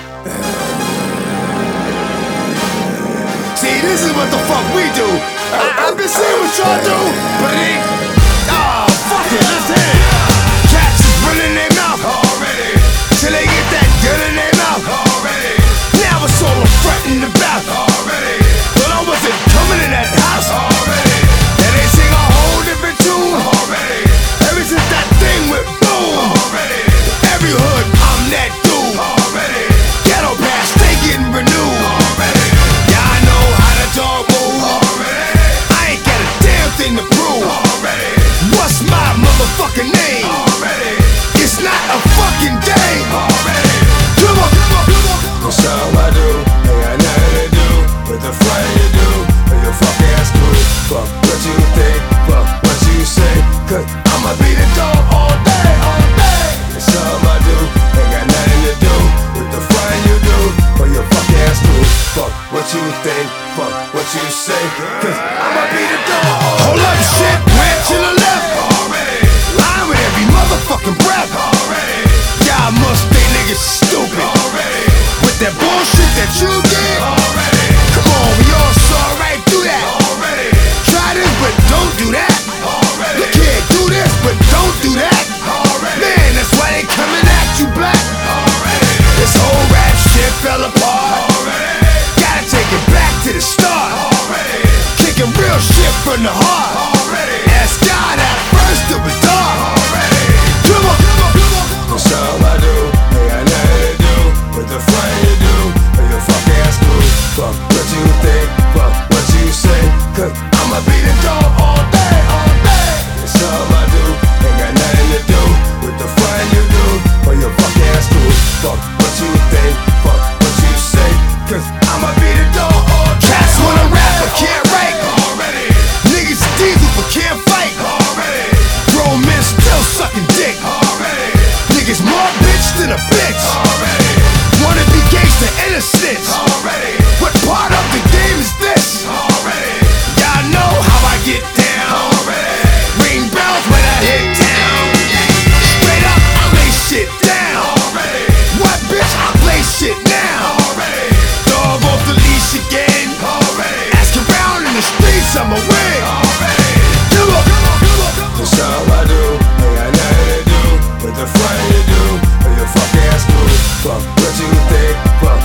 See, this is what the fuck we do. I've been seeing what y'all do, but it ain't. Oh, fuck it, let's hit it. Cats is running their mouth already, till they get that gun in their mouth already. Now it's all I'm fretting about already, but I wasn't coming in that house already. And they sing a whole different tune already. Ever since that thing went boom already. Every hood, I'm that dude already. Ghetto pass, they getting renewed already. Yeah, I know how the dog move already. I ain't got a damn thing to prove already. What's my motherfucking name already? It's not a fucking day already. Come on, come on, come on. What's all I do? Ain't got nothing to do with the front you do. Or your fuck ass crew. Fuck what you think, fuck what you say. Cause I'ma be the dog all day, all day. That's all I do. Ain't got nothing to do with the front you do. Or your fuck ass crew. Fuck what you think, fuck what you say. Cause I'ma be the dog all Hold day. up, shit, went to the left Already, lying with every motherfucking breath. already, Y'all must think niggas stupid already, with that bullshit that you did. already, Come on, we all saw right through that. already, Try this, but don't do that. already, Look here, do this, but don't do that. already, Man, that's why they coming at you, black. already, This whole rap shit fell apart. already, Gotta take it back to the start. already, Kicking real shit from the heart. already, Ask God at first, it was dark. already. Come on, come on, come on. That's all I do. Ain't got nothing to do with the front you do. Or your fuck ass crew. Fuck what you think, fuck what you say. Cause I'ma be the dog all day, all day. That's all I do. Ain't got nothing to do with the front you do. Or your fuck ass crew. Fuck what you think, fuck what you say. Cause I'ma be the dog all day. Cats wanna rap but can't write. Already, Niggas diesel but can't fight. already, Grown men still sucking dick. already, Niggas more bitch than a bitch. already, Wanna be gangsta innocence. already, What part of the game is this? already, Y'all know how I get down. already, Ring bells when I hit town. Straight up, I lay shit down. already, What bitch? I play shit now. already, Dog off the leash again. already, Ask around in the streets, I'ma win. already. Come on, come on, come on, come on. That's all I do. Ain't got nothing to do with the front you do. Or your fuck ass crew. Fuck what you think, fuck